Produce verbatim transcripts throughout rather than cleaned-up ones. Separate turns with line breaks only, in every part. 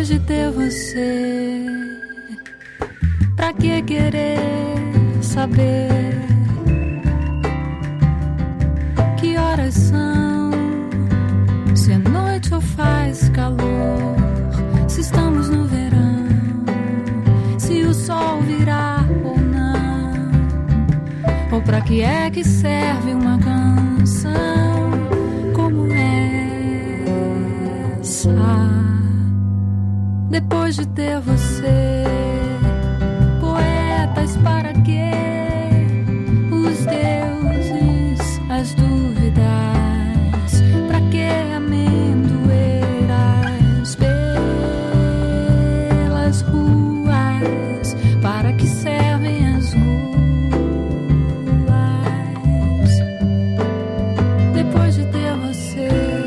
Depois de ter você, pra que querer saber que horas são? Se é noite ou faz calor? Se estamos no verão? Se o sol virá ou não? Ou pra que é que serve uma canção como essa? Depois de ter você, poetas, para quê? Os deuses, as dúvidas, pra que amendoeiras pelas ruas? Para que servem as ruas? Depois de ter você,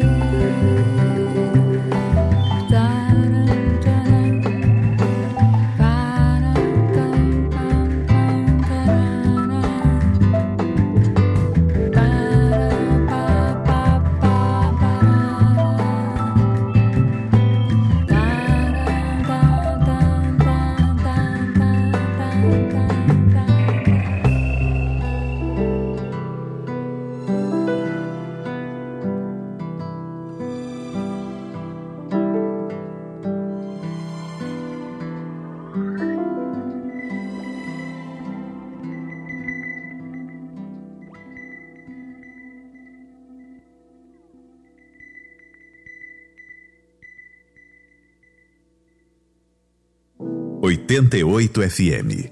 oitenta e oito F M.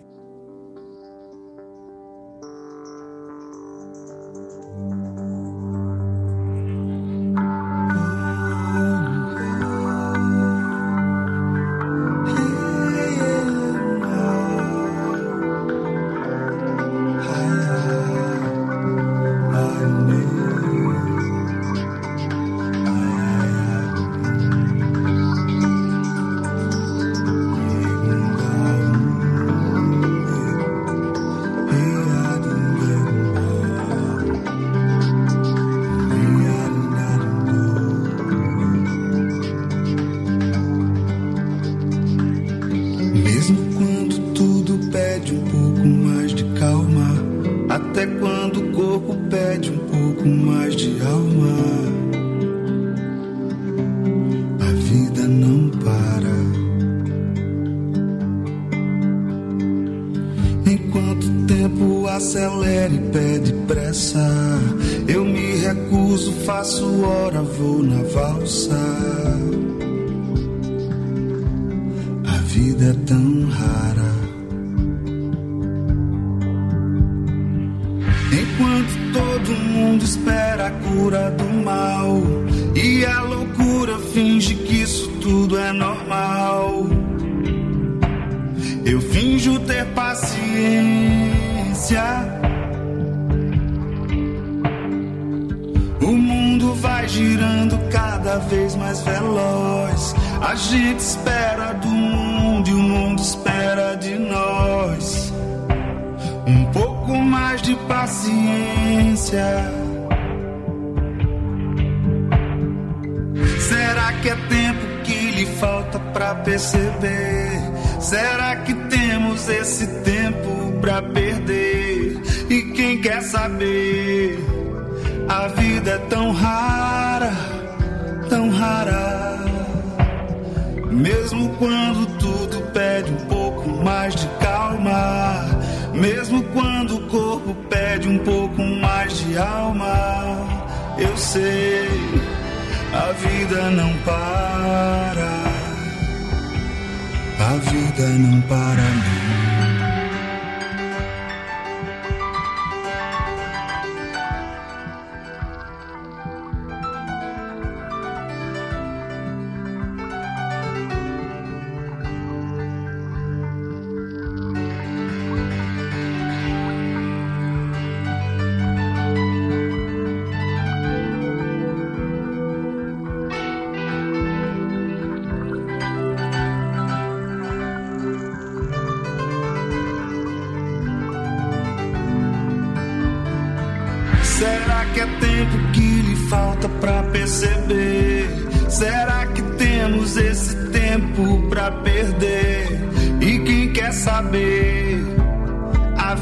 Será que é tempo que lhe falta pra perceber? Será que temos esse tempo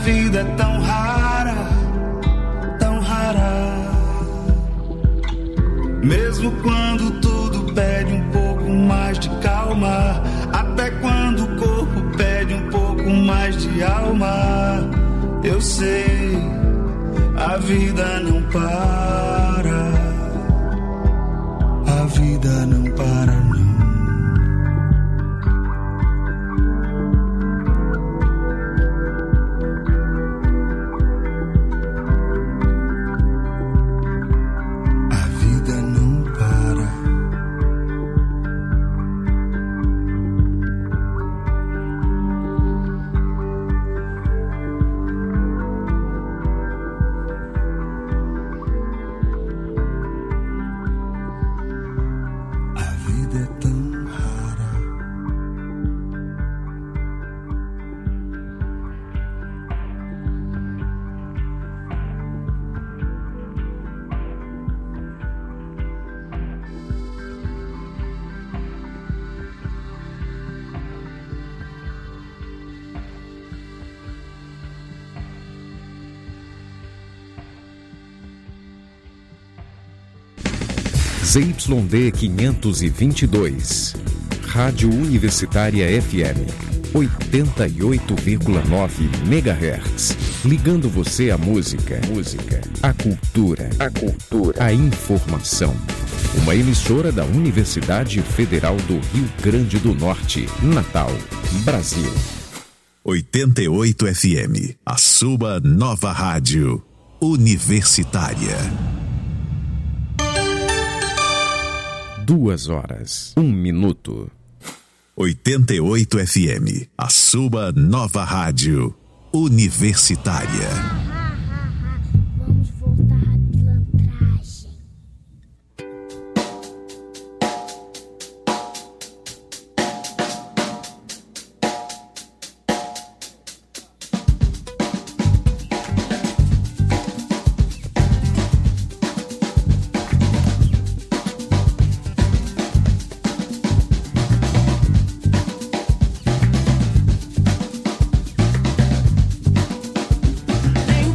vida é tão rara, tão rara. Mesmo quando tudo pede um pouco mais de calma, até quando o corpo pede um pouco mais de alma, eu sei, a vida não para, a vida não para não.
Z Y D quinhentos e vinte e dois, Rádio Universitária F M, oitenta e oito vírgula nove megahertz, ligando você à música, música, à cultura, a cultura, à informação. Uma emissora da Universidade Federal do Rio Grande do Norte, Natal, Brasil.
oitenta e oito F M, a sua nova rádio universitária.
Duas horas, um minuto.
oitenta e oito F M, a sua nova rádio universitária.
Vamos voltar à pilantragem.
Em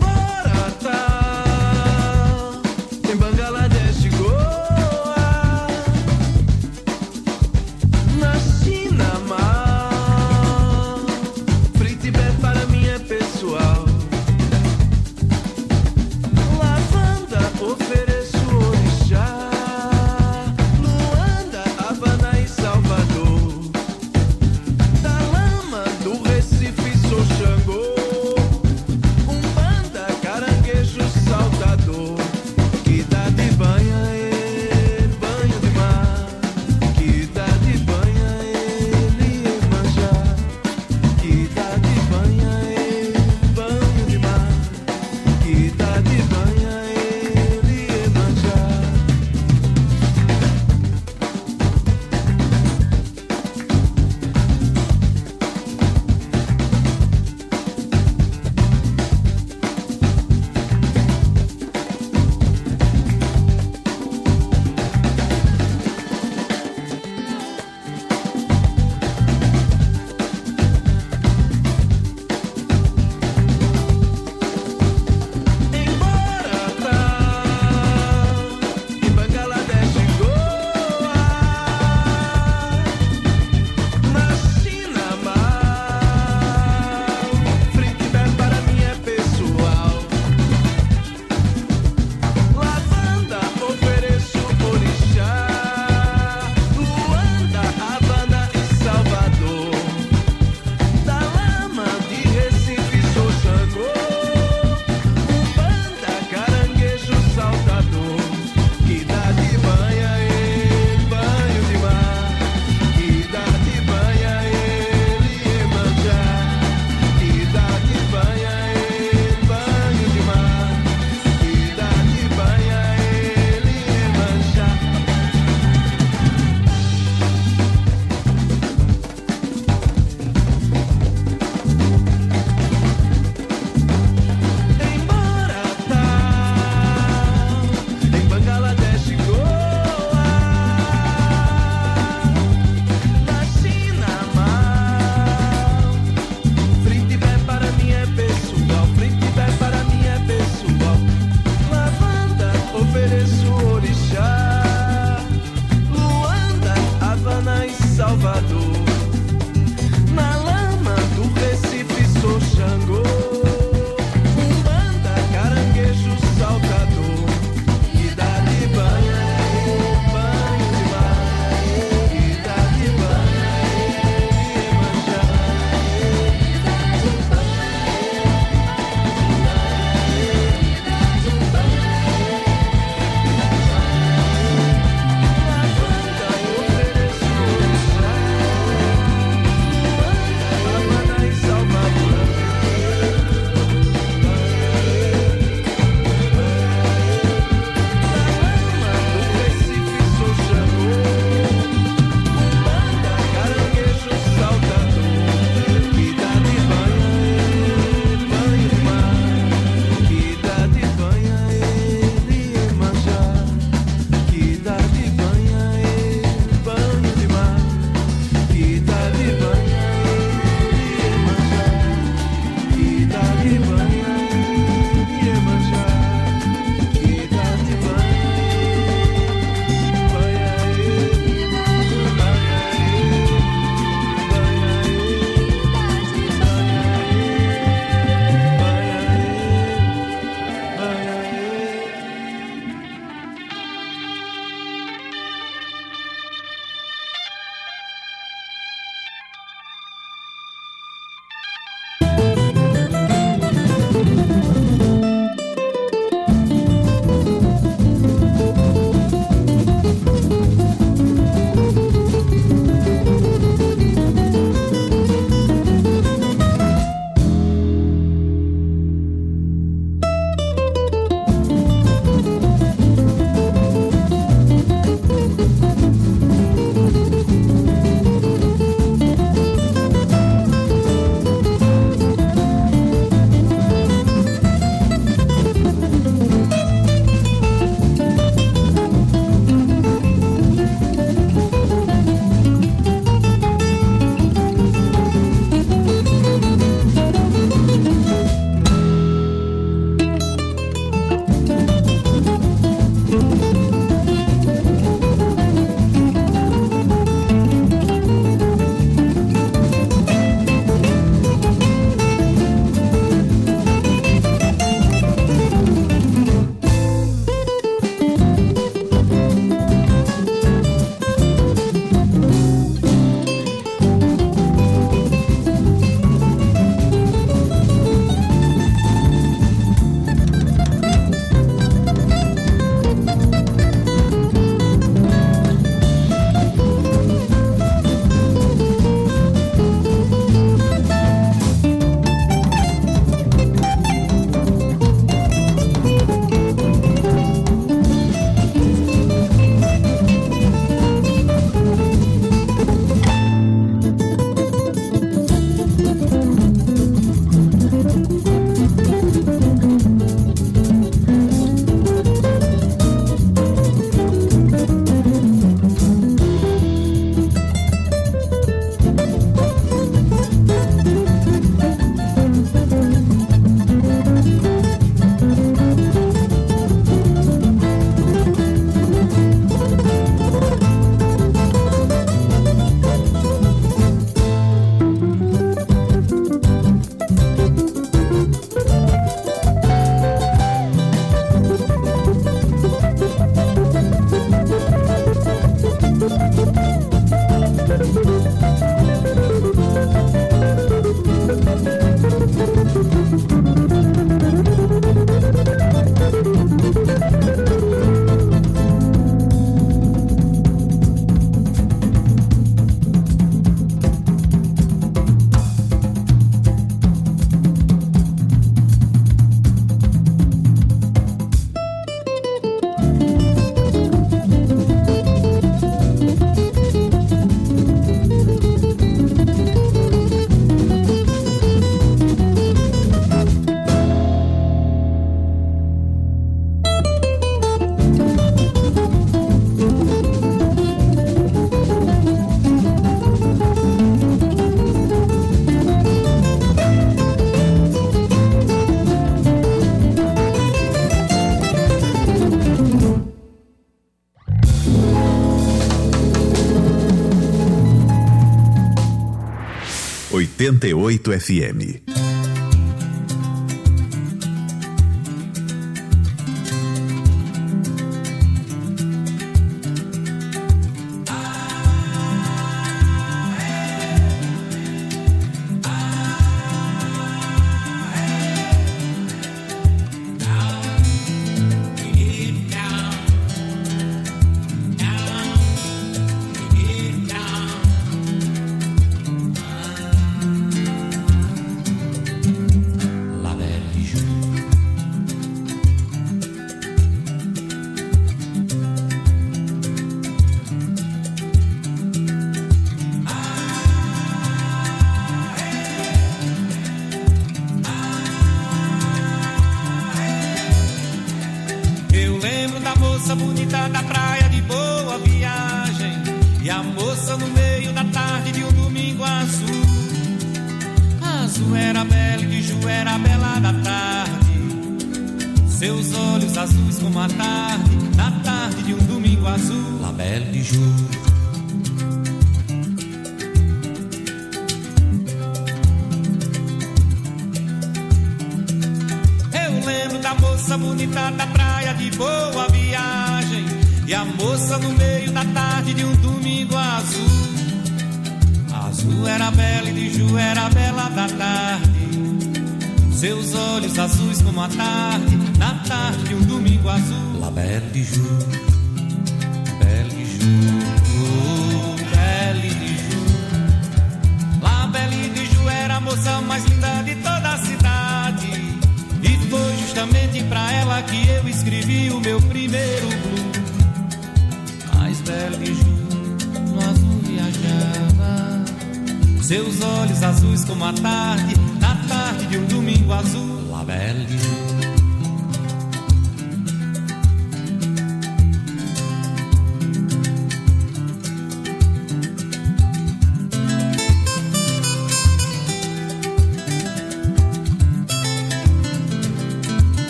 oitenta e oito F M.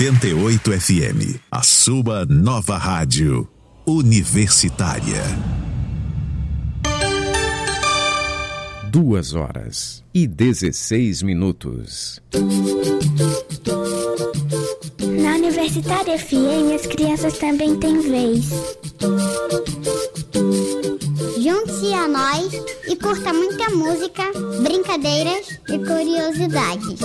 oitenta e oito F M, a sua nova rádio universitária.
Duas horas e dezesseis minutos.
Na Universitária F M, as crianças também têm vez. Junte-se a nós e curta muita música, brincadeiras e curiosidades.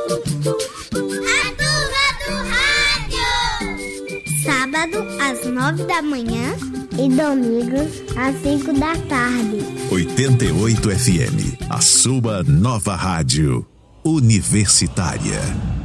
A Turma do Rádio! Sábado, às nove da manhã e domingo, às cinco da tarde.
oitenta e oito F M, a sua nova rádio universitária.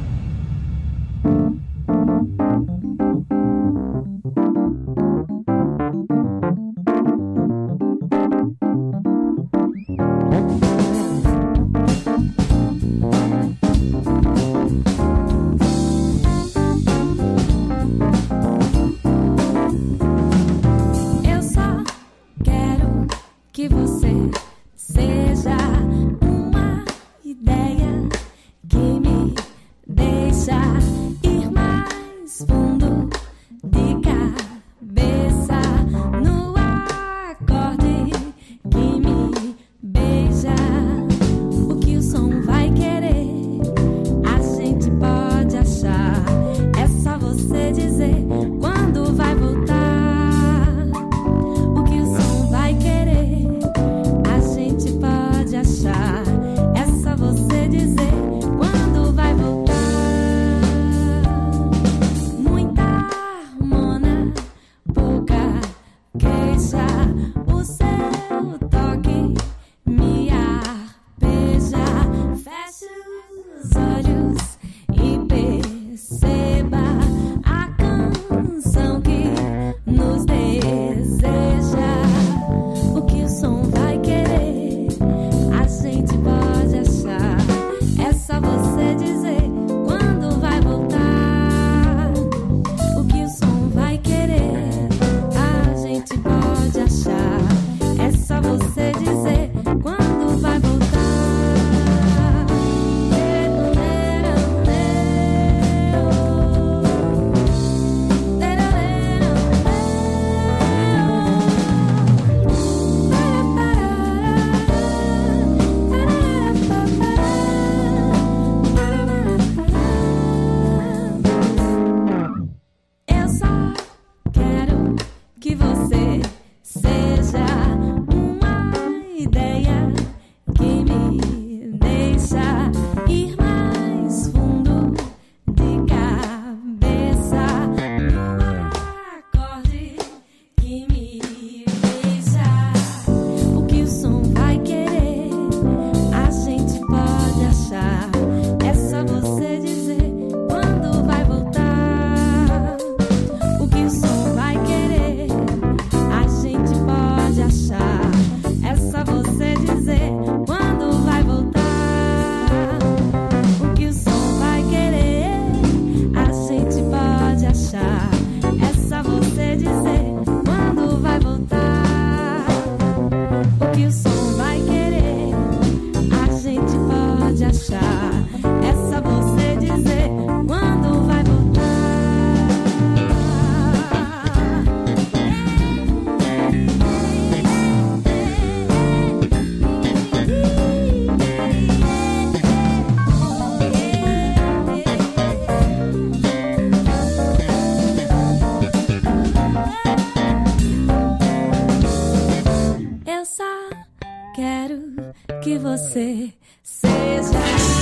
Que você seja.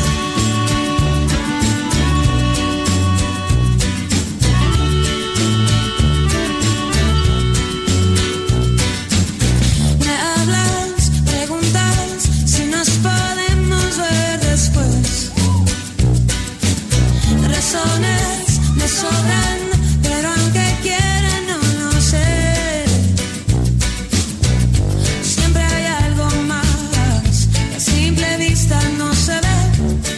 Me hablas, preguntas si nos podemos ver después. Razones me sobran, pero aunque quiera no lo sé. Siempre hay algo más que a simple vista no se ve.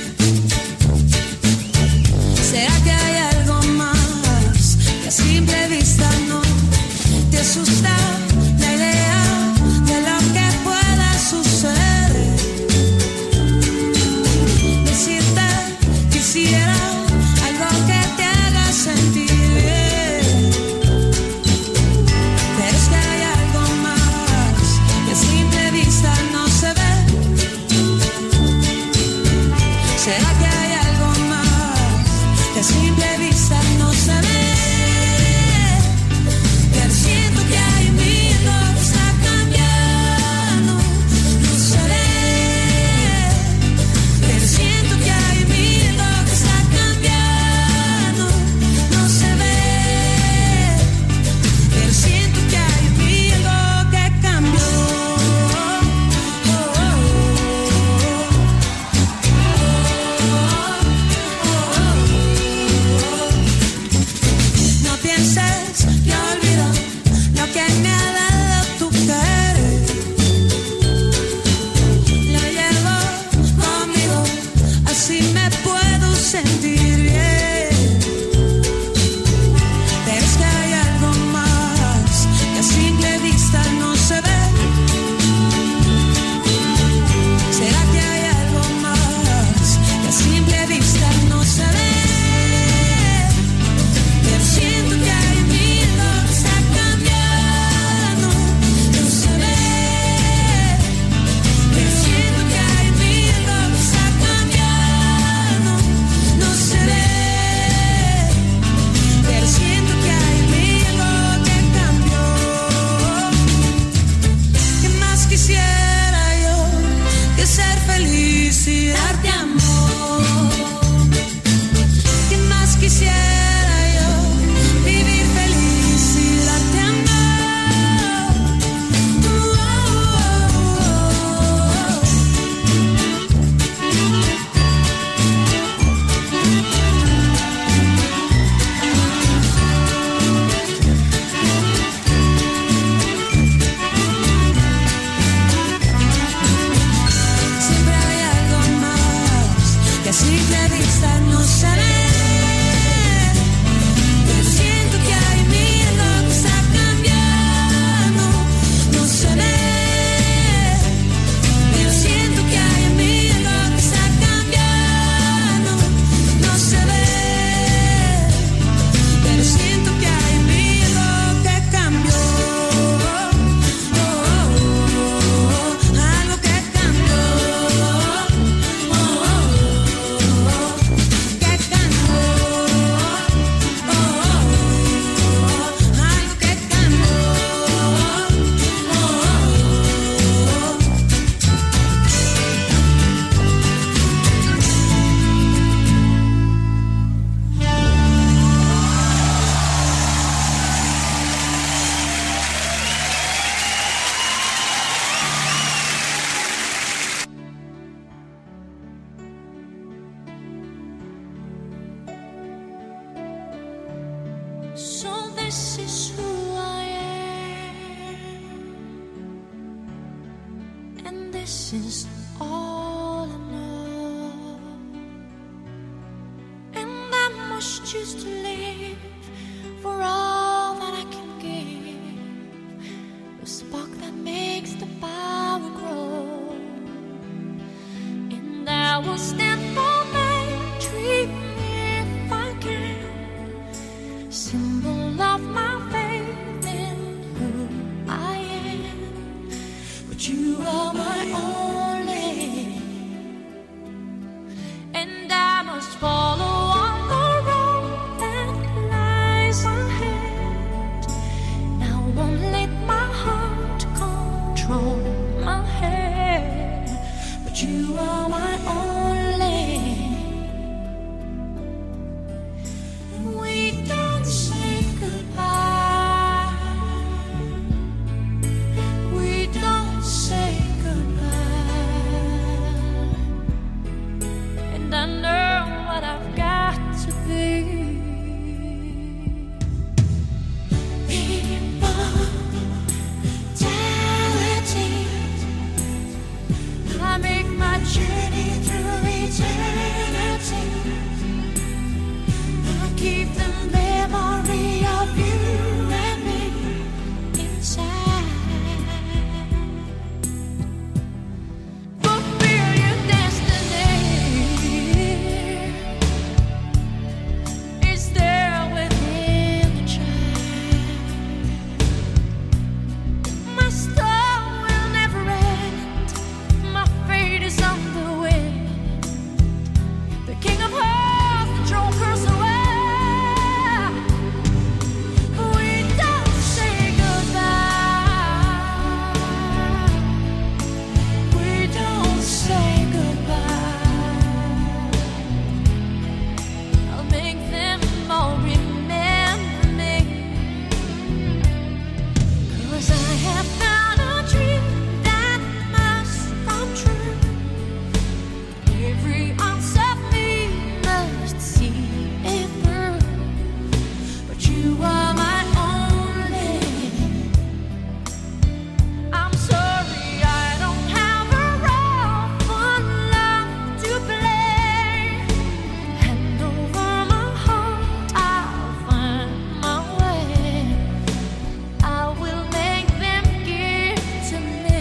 this is all I know, and I must choose to live for all that I can give, the spark that makes the power grow, and I will stand for my dream if I can, symbol of my faith in who I am, but you are my only, and I must follow on the road that lies ahead. Now I won't let my heart control my head, but you are my only. We don't say goodbye. We don't say goodbye. And I know what I've got to be. Immortality. I make my journey through eternity. I keep the memory of you and me inside. Fulfill your destiny. It's there within the child. My storm will never end. My fate is on the wind. The king of hearts, the throne curse away. We don't say goodbye. We don't say goodbye. I'll make them all remember me, 'cause I have found a dream that must come true. Every ounce of me must see it through, but you are my only. I'm sorry I don't have a role for love to play. Hand over my heart, I'll find my way. I will make them give to me.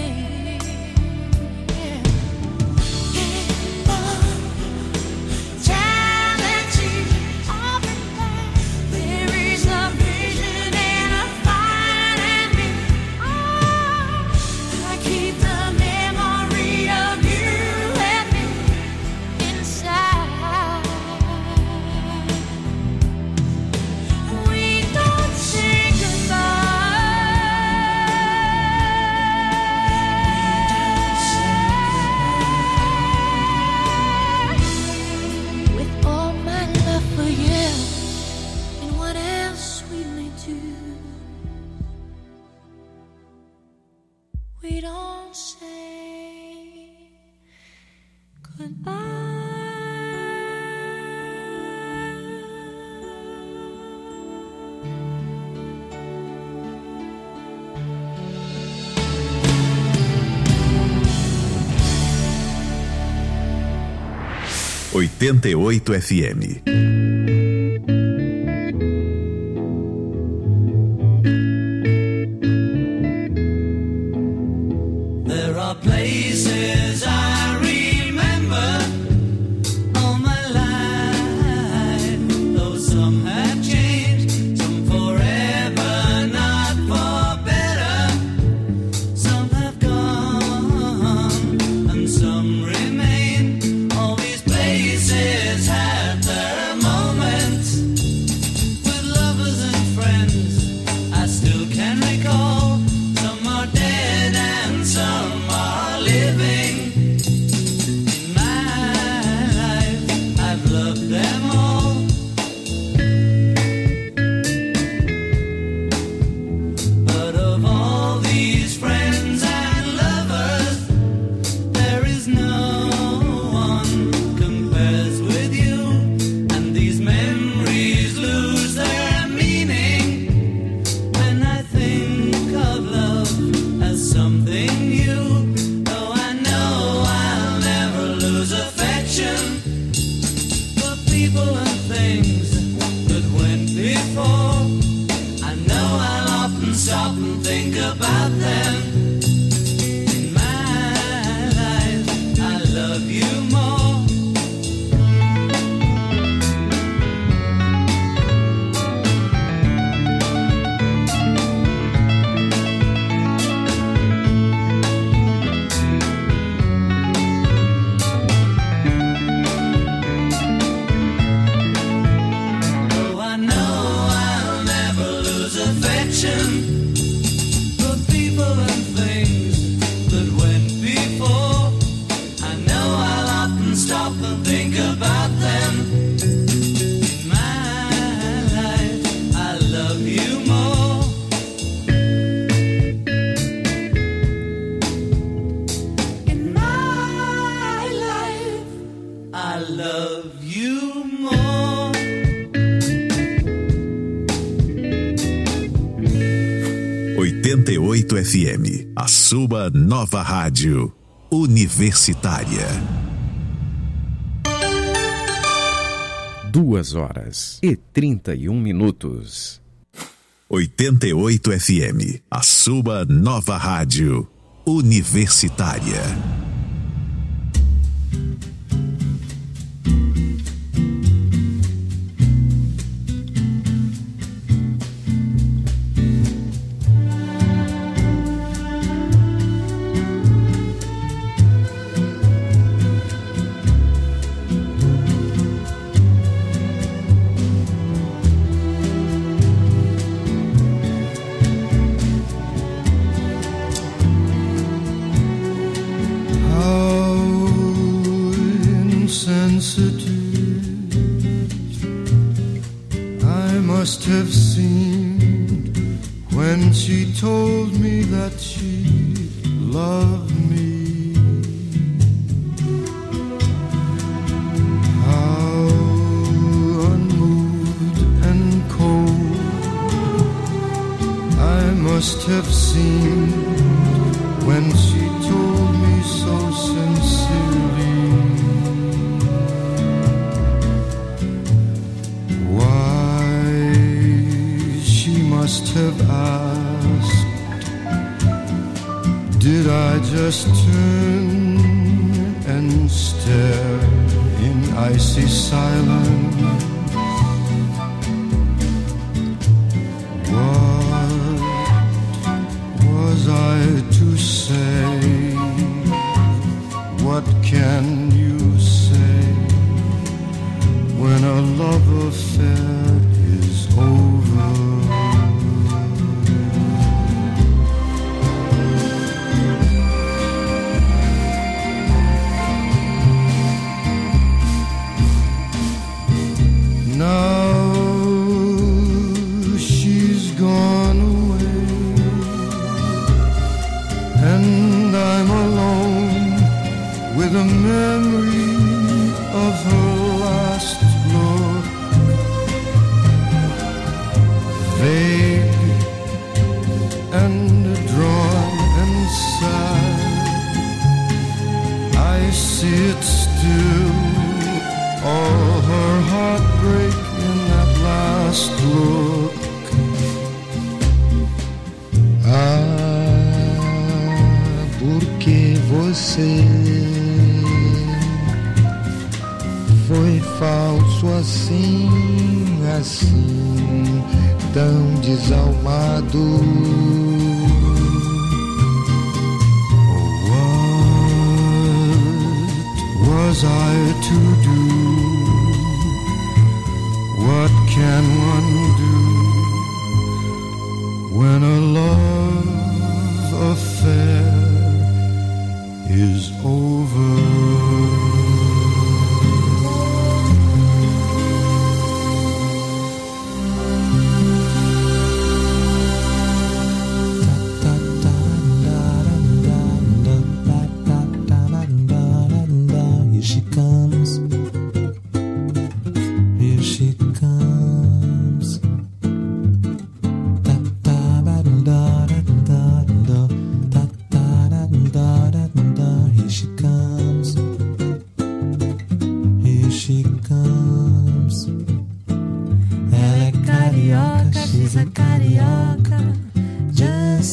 Immortality of it there. There is a vision and a fire in me. Oh, I keep the memory of you and me inside. We don't say goodbye. With all my love for you and what else we may do, we don't say goodbye.
oitenta e oito F M.
There are places I remember all my life, though some have changed, some forever, not for better. Some have gone and some remain. All these places have their moments.
stop and think about them. In my life, I love you more. For people and things that went before, I know I'll often stop and think about them. In my life, I love you more. In my life, I love you more.
oitenta e oito F M, a sua nova rádio universitária.
Duas horas e trinta e um minutos.
oitenta e oito F M, a sua nova rádio universitária.
I must have seemed when she told me that she loved me. How unmoved and cold I must have seemed when she told me so sincerely. Must have asked, did I just turn and stare in icy silence? What was I to say? What can you say when a love affair is over? Now she's gone away, and I'm alone with a memory of her last look. Vague and drawn and sad, I see it still. All her heartbreak in that last look.
Ah, porque você foi falso assim, assim, tão desalmado.
What was I to do? What can one do when a love affair is over?
Here she comes. Here she comes.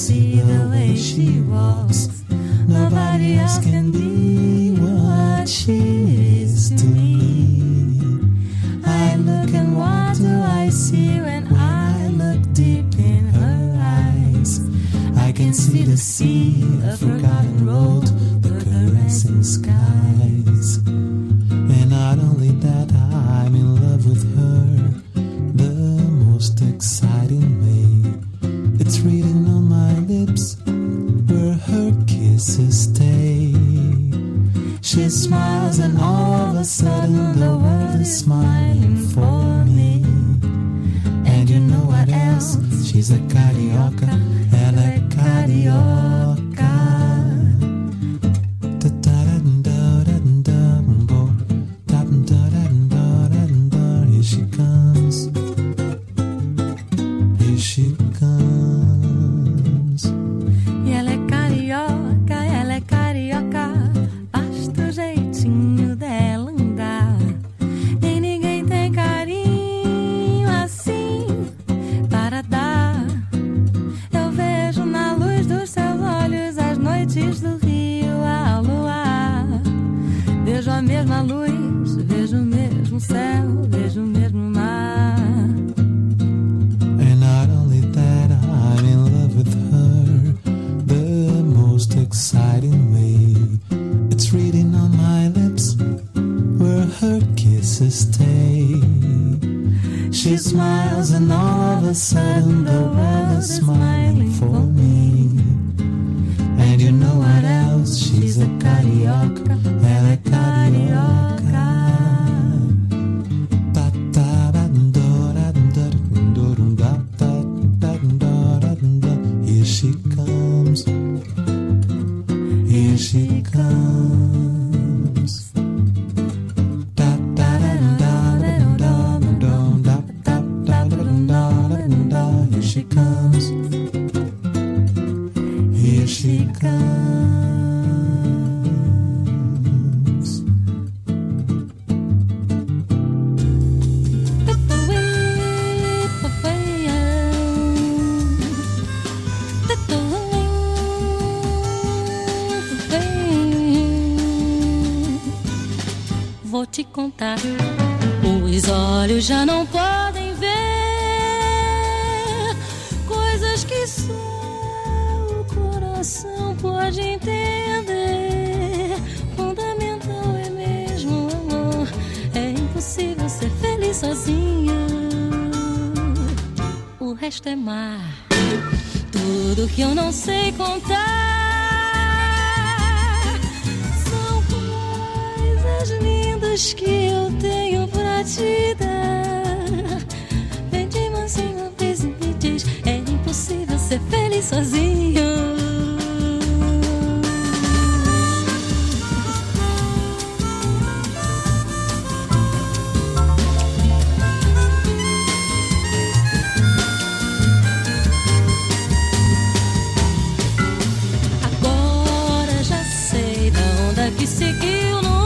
see the way she walks. Nobody else can be what she is to me. I look and what do I see when I look deep in her eyes? I can see the sea, a forgotten road, the caressing skies. And not only that, I'm in love with her the most exciting way. It's written on my lips where her kisses stay. She smiles and all of a sudden the world is smiling for me. And you know what else? She's a carioca, ela é carioca. Here she comes. Here she comes. E ela é carioca, ela é carioca. Basta o jeitinho dela andar. E ninguém tem carinho assim para dar. Eu vejo na luz dos seus olhos as noites do rio ao luar. Vejo a mesma luz, vejo o mesmo céu, vejo o mesmo mar.
And not only that, I'm in love with her the most exciting way. It's written on my lips where her kisses stay.
She smiles and all of a sudden the world is smiling for me.
And you know what else? She's a carioca, ela é carioca. Here she comes. Here she comes. Here she comes. Here she comes.
Vou te contar, os olhos já não podem ver coisas que só o coração pode entender. Fundamental é mesmo o amor, é impossível ser feliz sozinho. O resto é mar, tudo que eu não sei contar. Que eu tenho pra te dar. Vem de mansinho uma vez e me diz: é impossível ser feliz sozinho. Agora já sei da onda que seguiu no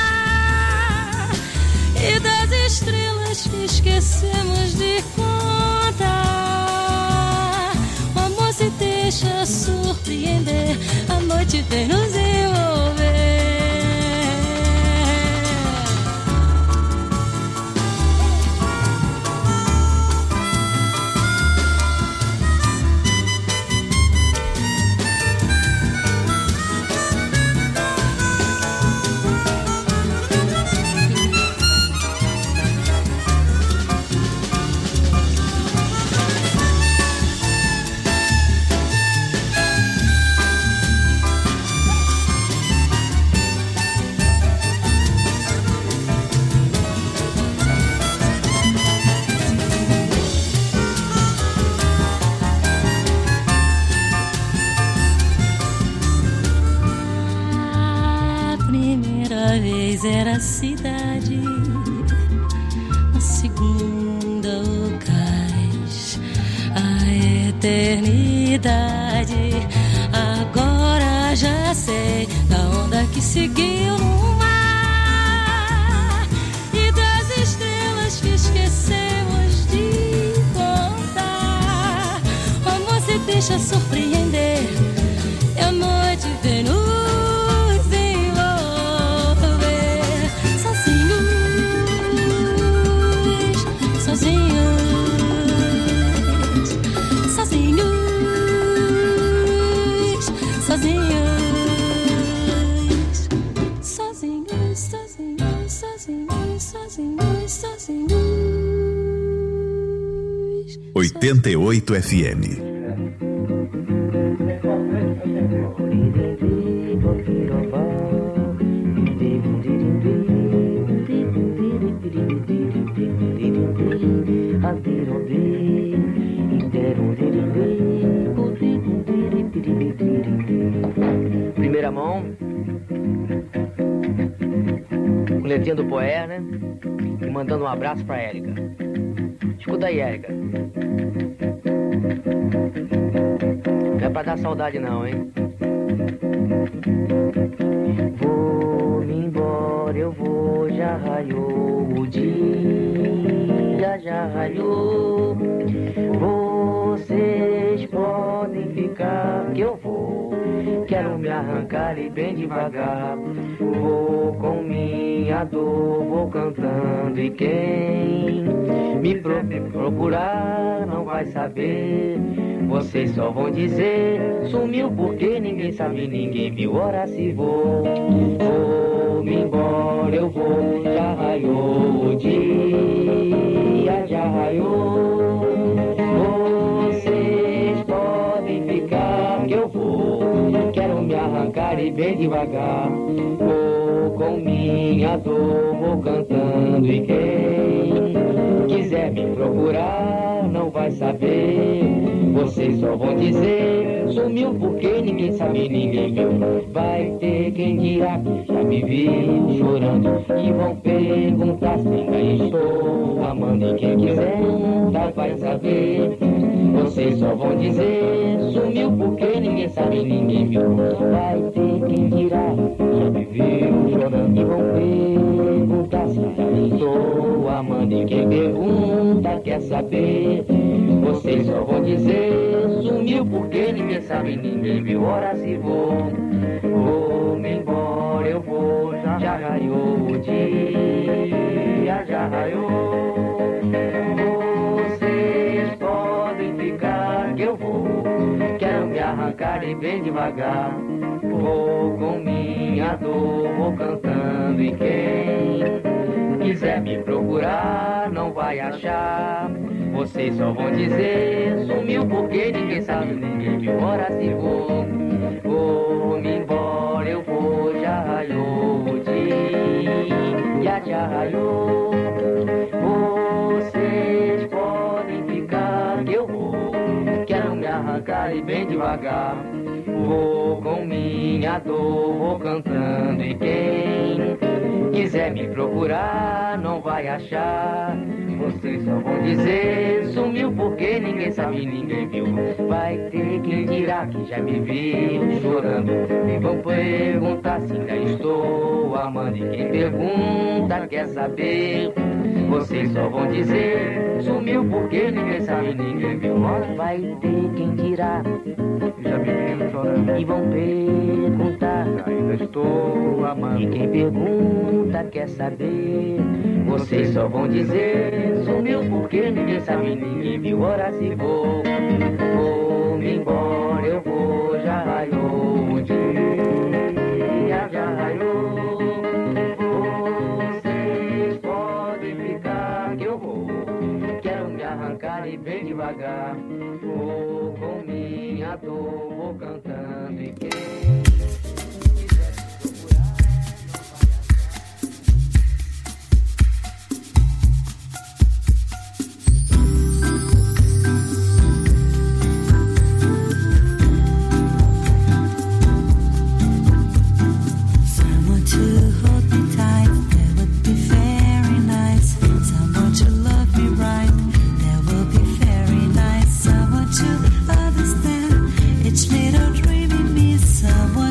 e das estrelas que esquecemos de contar. O amor se deixa surpreender, a noite vem nos envolver. Era a cidade, a segunda o cais, a eternidade. Agora já sei da onda que seguiu no mar e das estrelas que esquecemos de contar. O amor se deixa deixa surpreender. E a noite vem nos envolver. Sozinhos, sozinhos, sozinhos, sozinhos, sozinhos, sozinhos, sozinhos, sozinhos, sozinhos.
oitenta e oito F M.
Primeira mão, com letrinha do Poé, né? E mandando um abraço pra Érica. Escuta aí, Érica. Não é pra dar saudade não, hein? Vou-me embora, eu vou, já raiou o dia, já raiou. Vocês podem ficar que eu vou, quero me arrancar e bem devagar. Vou com minha dor, vou cantando e quem me pro- procurar não vai saber. Vocês só vão dizer, sumiu porque ninguém sabe, ninguém viu, ora se vou. Vou-me embora, eu vou, já raiou o dia, já raiou. Vocês podem ficar que eu vou, quero me arrancar e bem devagar. Vou com minha dor, vou cantando e quem quiser me procurar não vai saber. Vocês só vão dizer, sumiu porque ninguém sabe, ninguém viu. Vai ter quem dirá que já me viu chorando e vão perguntar se ainda estou amando. E quem quiser tá, vai saber. Vocês só vão dizer, sumiu porque ninguém sabe, ninguém viu. Vai ter quem dirá que já me viu chorando e vão perguntar se ainda estou amando. E quem pergunta quer saber. Vocês só vão dizer, sumiu porque ninguém sabe, ninguém viu, ora se vou. Vou-me embora, eu vou, já, já raiou o dia, já raiou. Vocês podem ficar que eu vou, quero me arrancar e bem devagar. Vou com minha dor, vou cantando e quem quiser me procurar não vai achar. Vocês só vão dizer, sumiu porque ninguém sabe, ninguém viu, ora se vou. Vou-me embora, eu vou, já raiou o dia, já raiou. Vocês podem ficar que eu vou, quero me arrancar e bem devagar. Vou com minha dor, vou cantando e quem quiser me procurar não vai achar. Vocês só vão dizer, sumiu porque ninguém sabe, ninguém viu. Vai ter quem dirá que já me viu chorando e vão perguntar se ainda estou amando. E quem pergunta quer saber. Vocês só vão dizer, sumiu porque ninguém sabe, ninguém viu. Vai ter quem dirá que já me viu chorando e vão perguntar se ainda estou amando. E quem pergunta quer saber. Vocês só vão dizer, sumiu porque ninguém sabe, ninguém viu, ora se vou. Vou-me embora, eu vou, já raiou o dia, já raiou. Vocês podem ficar que eu vou, quero me arrancar e bem devagar. Vou com minha dor, vou cantando e quem
Little dream in me, someone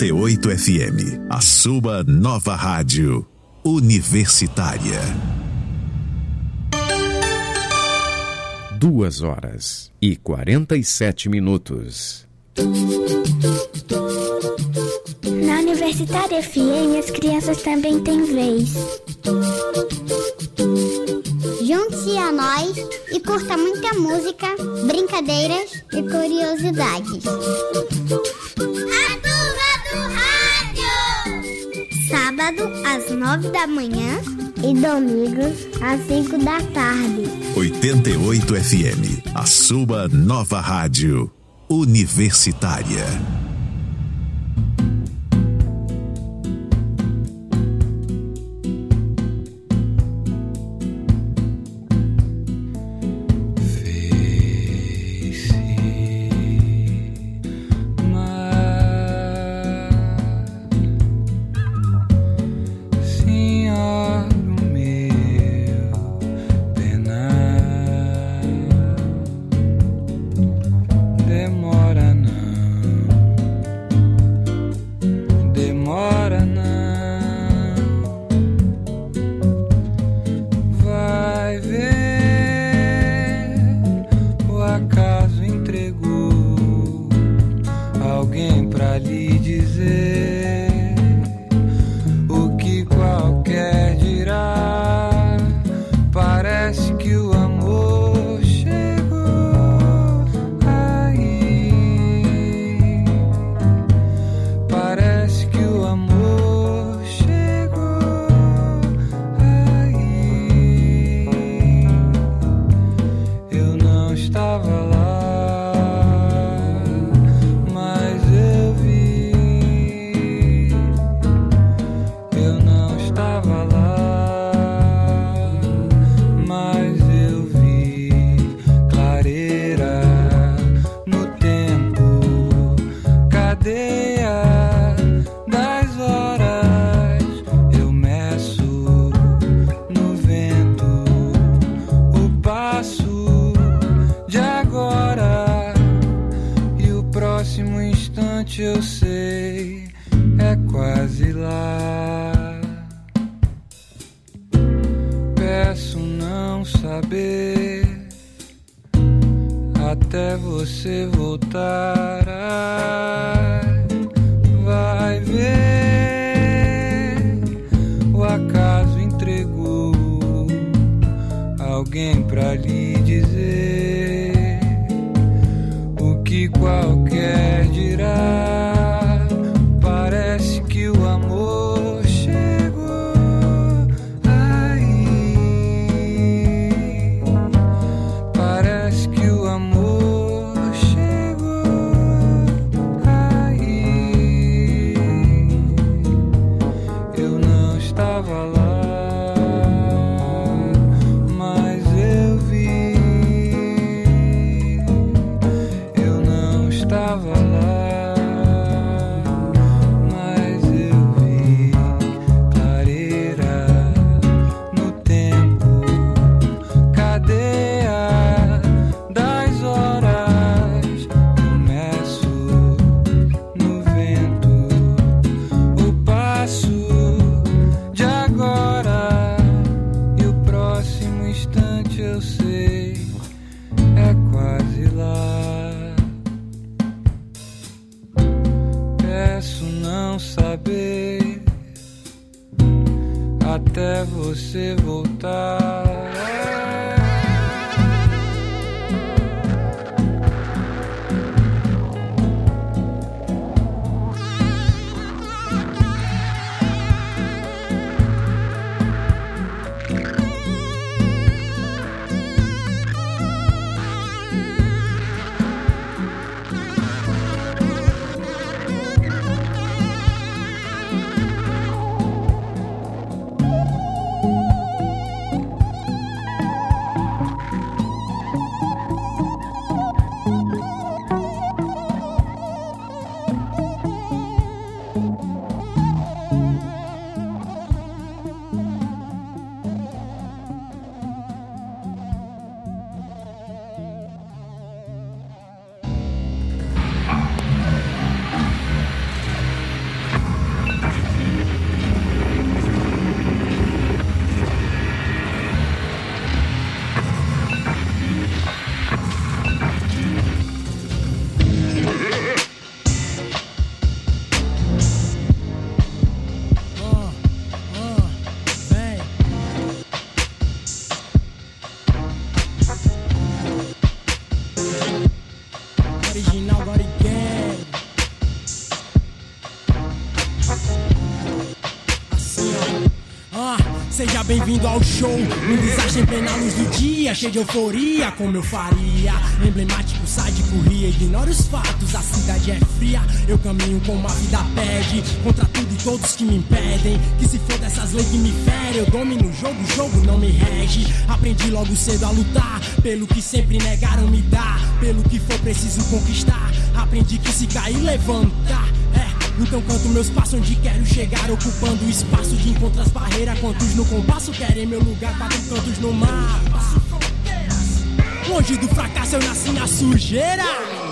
oitenta e oito F M, a sua nova rádio universitária.
Duas horas e quarenta e sete minutos.
Na Universitária F M, as crianças também têm vez. Junte-se a nós e curta muita música, brincadeiras e curiosidades.
A turma do rádio!
Sábado, às nove da manhã e domingos, às cinco da tarde.
oitenta e oito F M, a sua nova rádio universitária.
Seja bem-vindo ao show, um desastre em plena luz do dia, cheio de euforia, como eu faria. Emblemático, sádico, ria, ignora os fatos, a cidade é fria. Eu caminho como a vida pede, contra tudo e todos que me impedem. Que se for dessas leis que me ferem, eu domino o jogo, o jogo não me rege. Aprendi logo cedo a lutar, pelo que sempre negaram me dar, pelo que for preciso conquistar. Aprendi que se cair, levantar. É. Então canto meus passos onde quero chegar, ocupando o espaço de encontrar as barreiras. Quantos no compasso querem meu lugar, quatro cantos no mapa. Longe do fracasso eu nasci na sujeira.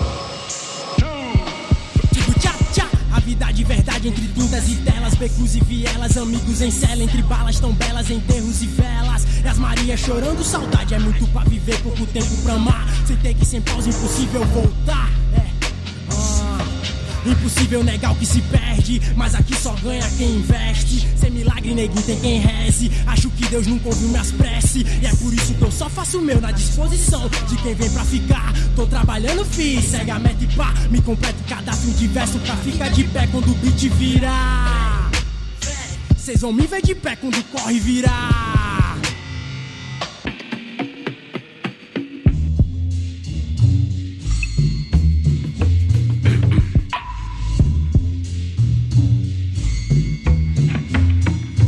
Digo tchá tchá, a vida de verdade entre tintas e telas, becos e vielas, amigos em cela, entre balas tão belas, enterros e velas. E as Marias chorando, saudade é muito pra viver, pouco tempo pra amar. Sem ter que sem pausa, impossível voltar. É. Impossível negar o que se perde, mas aqui só ganha quem investe. Sem milagre, neguinho, tem quem reze. Acho que Deus nunca ouviu minhas preces, e é por isso que eu só faço o meu na disposição de quem vem pra ficar. Tô trabalhando, fiz, segue a meta e pá. Me completo cada fim de verso pra ficar de pé quando o beat virar. Cês vão me ver de pé quando corre virar.